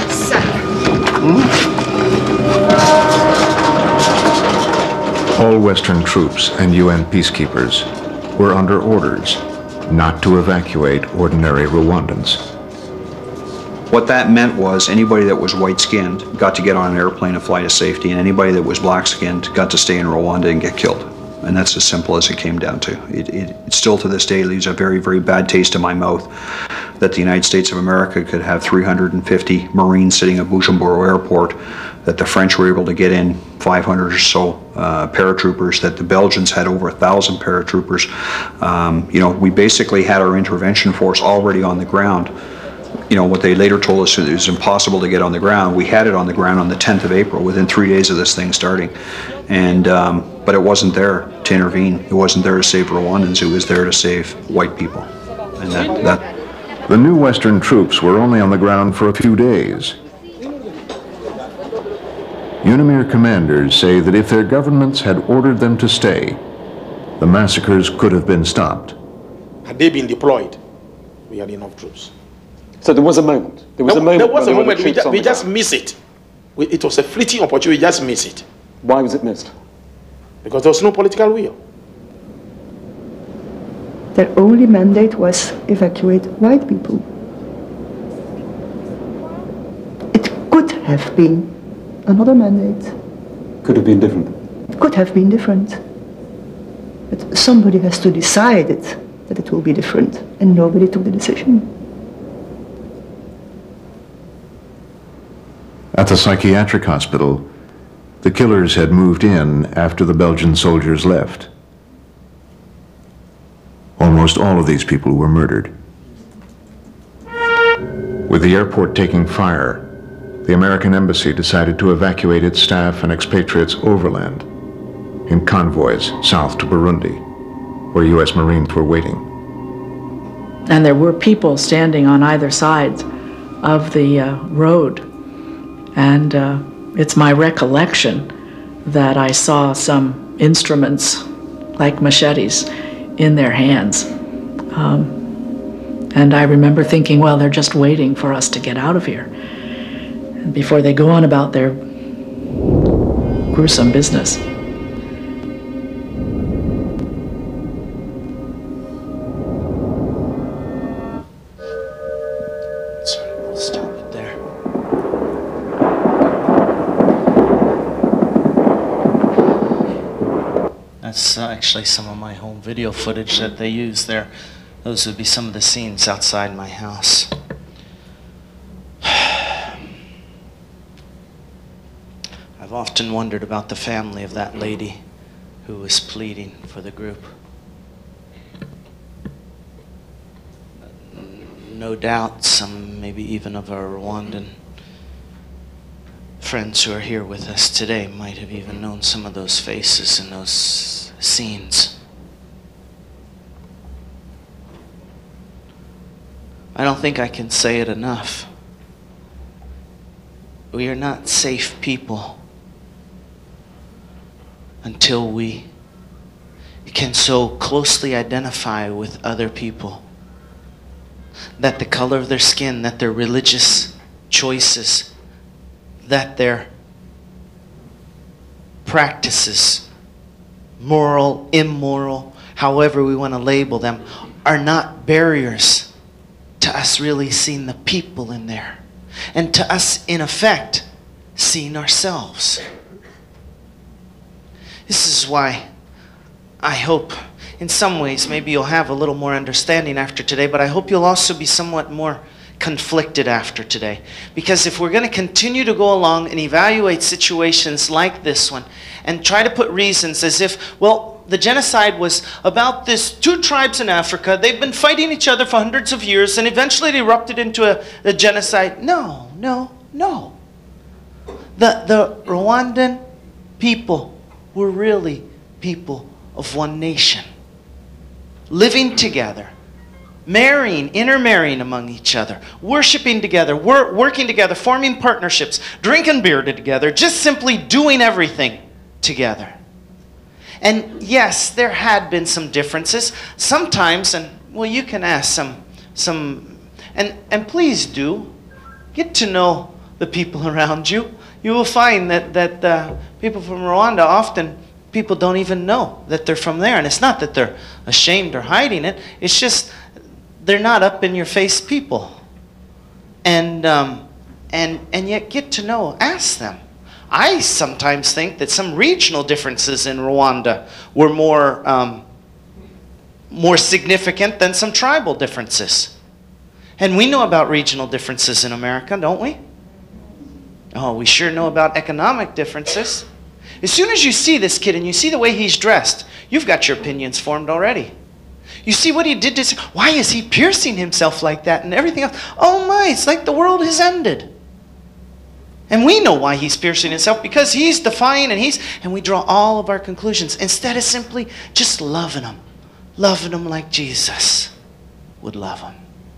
Speaker 5: All Western troops and UN peacekeepers were under orders not to evacuate ordinary Rwandans.
Speaker 8: What that meant was anybody that was white-skinned got to get on an airplane and fly to safety, and anybody that was black-skinned got to stay in Rwanda and get killed. And that's as simple as it came down to. It still to this day leaves a very, very bad taste in my mouth that the United States of America could have 350 Marines sitting at Bujumbura Airport, that the French were able to get in 500 or so paratroopers, that the Belgians had over 1,000 paratroopers. You know, we basically had our intervention force already on the ground. You know, what they later told us, it was impossible to get on the ground. We had it on the ground on the 10th of April, within 3 days of this thing starting. And, but it wasn't there to intervene. It wasn't there to save Rwandans. It was there to save white people. And that
Speaker 5: The new Western troops were only on the ground for a few days. UNAMIR commanders say that if their governments had ordered them to stay, the massacres could have been stopped.
Speaker 6: Had they been deployed, we had enough troops.
Speaker 9: So there was a moment. There was a moment.
Speaker 6: There was a moment. We
Speaker 9: We
Speaker 6: just missed it. It was a fleeting opportunity. We just missed it
Speaker 9: Why was it missed?
Speaker 6: because there was no political will.
Speaker 7: Their only mandate was evacuate white people. It could have been another mandate.
Speaker 9: Could have been different.
Speaker 7: It could have been different. But somebody has to decide it, that it will be different, and nobody took the decision.
Speaker 5: At the psychiatric hospital, the killers had moved in after the Belgian soldiers left. Almost all of these people were murdered. With the airport taking fire, the American embassy decided to evacuate its staff and expatriates overland in convoys south to Burundi, where U.S. Marines were waiting.
Speaker 10: And there were people standing on either side of the road. And it's my recollection that I saw some instruments like machetes in their hands. And I remember thinking, well, they're just waiting for us to get out of here and before they go on about their gruesome business.
Speaker 3: Stop it there. That's actually some of my home video footage that they use there. Those would be some of the scenes outside my house. I've often wondered about the family of that lady who was pleading for the group. No doubt some, maybe even of our Rwandan friends who are here with us today might have even known some of those faces and those scenes. I don't think I can say it enough. we are not safe people until we can so closely identify with other people that the color of their skin, that their religious choices, that their practices, moral, immoral, however we want to label them, are not barriers to us really seeing the people in there. And to us, in effect, seeing ourselves. This is why I hope, in some ways, maybe you'll have a little more understanding after today, but I hope you'll also be somewhat more conflicted after today. Because if we're going to continue to go along and evaluate situations like this one, and try to put reasons as if, well, the genocide was about this two tribes in Africa, they've been fighting each other for hundreds of years, and eventually it erupted into a genocide. No, no, no. The Rwandan people were really people of one nation, living together, marrying, intermarrying among each other, worshiping together, working together, forming partnerships, drinking beer together, just simply doing everything together. And yes, there had been some differences sometimes, and well, you can ask and please do get to know the people around you. You will find that people from Rwanda, often people don't even know that they're from there. And it's not that they're ashamed or hiding it. It's just they're not up in your face people. And yet get to know, ask them. I sometimes think that some regional differences in Rwanda were more significant than some tribal differences. And we know about regional differences in America, don't we? Oh, we sure know about economic differences. As soon as you see this kid and you see the way he's dressed, you've got your opinions formed already. You see what he did to, why is he piercing himself like that and everything else? Oh my, it's like the world has ended. And we know why he's piercing himself, because he's defying and we draw all of our conclusions instead of simply just loving him like Jesus would love him.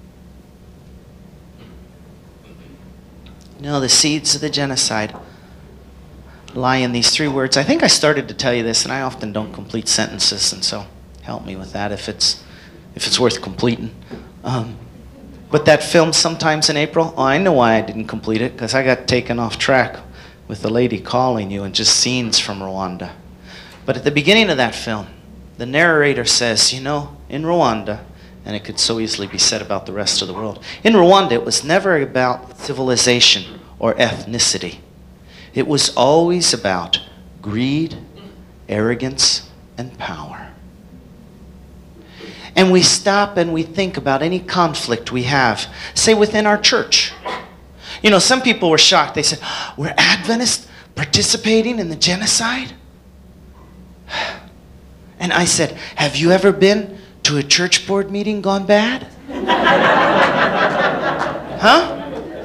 Speaker 3: You know, the seeds of the genocide lie in these three words. I think I started to tell you this, and I often don't complete sentences, and so help me with that if it's worth completing. But that film, Sometimes in April, I know why I didn't complete it, because I got taken off track with the lady calling you and just scenes from Rwanda. But at the beginning of that film, the narrator says, you know, in Rwanda, and it could so easily be said about the rest of the world, in Rwanda it was never about civilization or ethnicity. It was always about greed, arrogance, and power. And we stop and we think about any conflict we have, say within our church. You know, some people were shocked. They said, we're Adventists participating in the genocide? And I said, have you ever been to a church board meeting gone bad? Huh?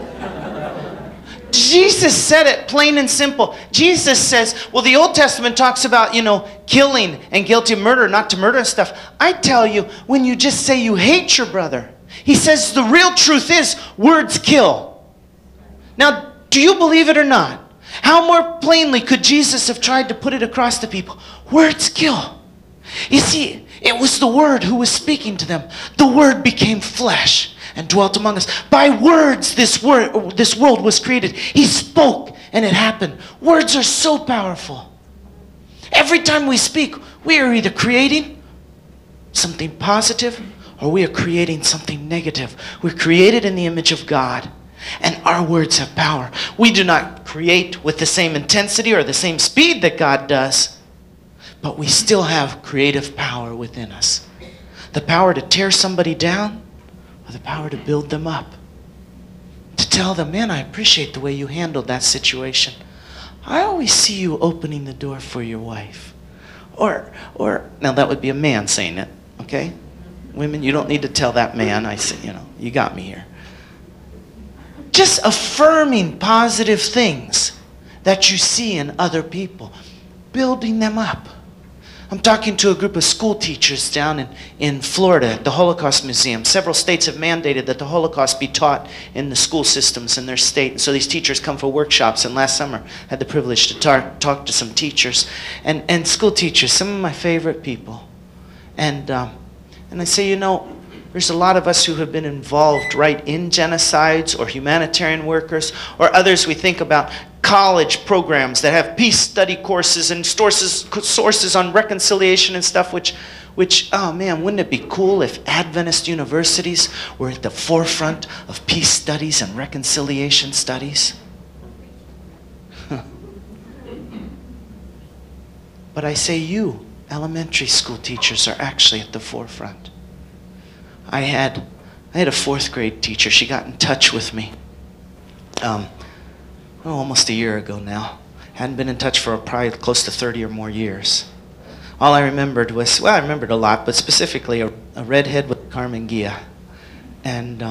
Speaker 3: Jesus said it plain and simple. Jesus says, well, the Old Testament talks about, you know, killing and guilty of murder, not to murder and stuff. I tell you, when you just say you hate your brother, he says the real truth is words kill. Now, do you believe it or not? How more plainly could Jesus have tried to put it across to people? Words kill. You see, it was the Word who was speaking to them. The Word became flesh and dwelt among us. By words, this world was created. He spoke, and it happened. Words are so powerful. Every time we speak, we are either creating something positive, or we are creating something negative. We're created in the image of God, and our words have power. We do not create with the same intensity or the same speed that God does, but we still have creative power within us. The power to tear somebody down, or the power to build them up. To tell them, man, I appreciate the way you handled that situation. I always see you opening the door for your wife. Or now that would be a man saying it, okay? Women, you don't need to tell that man. I say, you know, you got me here. Just affirming positive things that you see in other people. Building them up. I'm talking to a group of school teachers down in Florida at the Holocaust Museum. Several states have mandated that the Holocaust be taught in the school systems in their state. And so these teachers come for workshops. And last summer, I had the privilege to talk to some teachers. And school teachers, some of my favorite people. And I say, you know, there's a lot of us who have been involved right in genocides or humanitarian workers or others. We think about college programs that have peace study courses and sources on reconciliation and stuff, which, oh man, wouldn't it be cool if Adventist universities were at the forefront of peace studies and reconciliation studies? But I say you, elementary school teachers, are actually at the forefront. I had a 4th grade teacher. She got in touch with me almost a year ago now. Hadn't been in touch for probably close to 30 or more years. All I remembered was, well, I remembered a lot, but specifically a redhead with Carmen Gia. And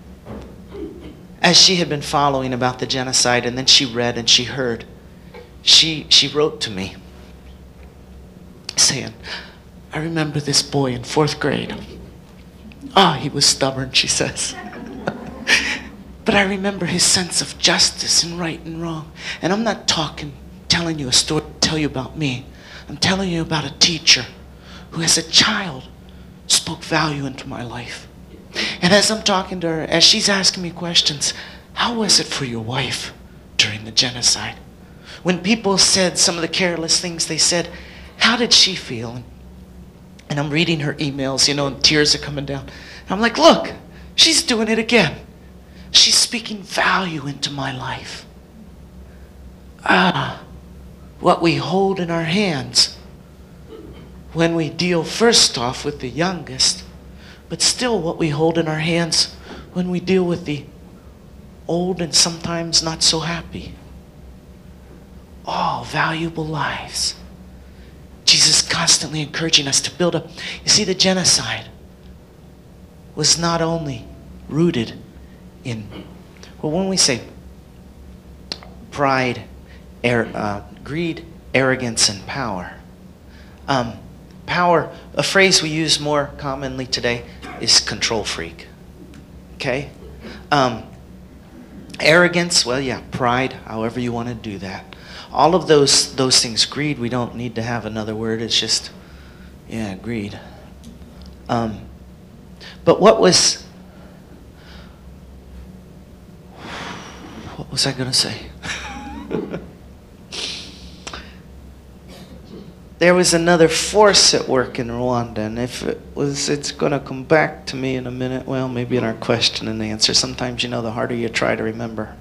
Speaker 3: as she had been following about the genocide, and then she read and she heard, she wrote to me saying, I remember this boy in 4th grade. He was stubborn, she says. But I remember his sense of justice and right and wrong. And I'm not telling you a story to tell you about me. I'm telling you about a teacher who as a child spoke value into my life. And as I'm talking to her, as she's asking me questions, how was it for your wife during the genocide? When people said some of the careless things they said, how did she feel? And I'm reading her emails, you know, and tears are coming down. And I'm like, look, she's doing it again. She's speaking value into my life. What we hold in our hands when we deal first off with the youngest, but still what we hold in our hands when we deal with the old and sometimes not so happy. All valuable lives. Jesus constantly encouraging us to build up. You see, the genocide was not only rooted in, well, when we say pride, greed, arrogance, and power. Power, a phrase we use more commonly today, is control freak. Okay? Arrogance, well, yeah, pride, however you want to do that. All of those things, greed, we don't need to have another word. It's just, yeah, greed. But what was I going to say? There was another force at work in Rwanda, and if it's going to come back to me in a minute. Well, maybe in our question and answer. Sometimes, you know, the harder you try to remember.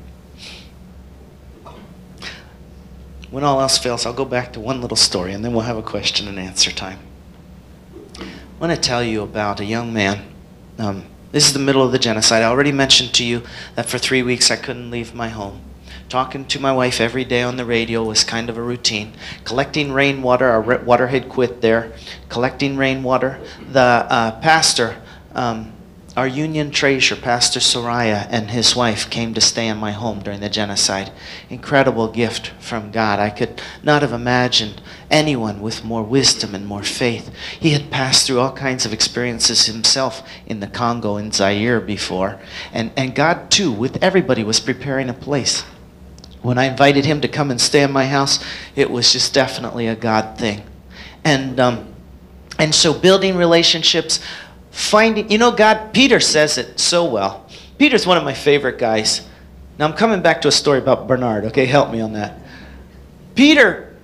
Speaker 3: When all else fails, I'll go back to one little story, and then we'll have a question and answer time. I want to tell you about a young man. This is the middle of the genocide. I already mentioned to you that for 3 weeks I couldn't leave my home. Talking to my wife every day on the radio was kind of a routine. Collecting rainwater, our water had quit there. Collecting rainwater. The pastor, our union treasurer, Pastor Soraya, and his wife came to stay in my home during the genocide. Incredible gift from God. I could not have imagined anyone with more wisdom and more faith. He had passed through all kinds of experiences himself in the Congo and Zaire before. And God, too, with everybody, was preparing a place. When I invited him to come and stay in my house, it was just definitely a God thing. And so building relationships, finding, you know, God, Peter says it so well. Peter's one of my favorite guys. Now I'm coming back to a story about Bernard, okay? Help me on that. Peter,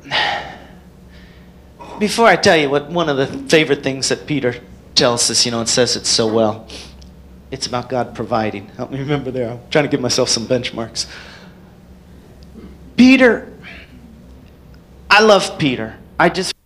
Speaker 3: before I tell you what one of the favorite things that Peter tells us, you know, and says it so well, it's about God providing. Help me remember there. I'm trying to give myself some benchmarks. Peter, I love Peter. I just